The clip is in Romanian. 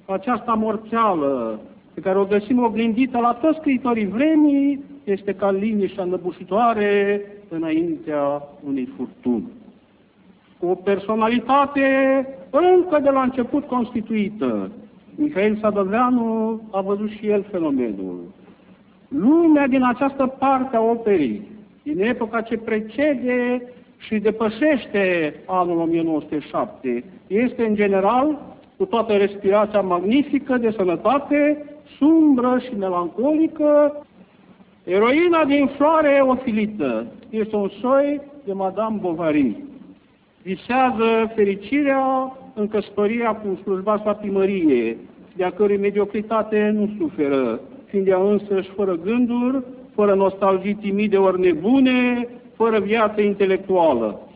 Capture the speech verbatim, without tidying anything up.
această amorțeală pe care o găsim oglindită la toți scriitorii vremii, este ca liniștea înăbușitoare înaintea unei furtuni. Cu o personalitate încă de la început constituită, Mihail Sadovleanu a văzut și el fenomenul. Lumea din această parte a operii, din epoca ce precede și depășește anul o mie nouă sute șapte, este în general, cu toată respirația magnifică de sănătate, sumbră și melancolică. Eroina din Floarea Eofilită este un soi de Madame Bovary. Visează fericirea în căsătoria cu slujbașa primărie, de-a cărui mediocritate nu suferă, fiind ea însăși fără gânduri, fără nostalgii timide ori nebune, fără viață intelectuală.